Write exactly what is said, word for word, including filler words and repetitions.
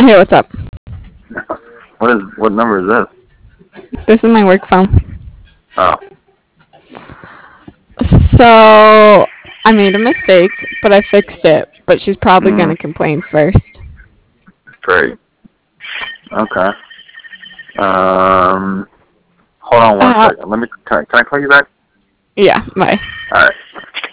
Hey, what's up? What is what number is this? This is my work phone. Oh, So, I made a mistake, but I fixed it. But she's probably mm, going to complain first. great. Okay. Um, hold on one Uh, second. Let me. Can I, can I call you back? yeah, bye. All right.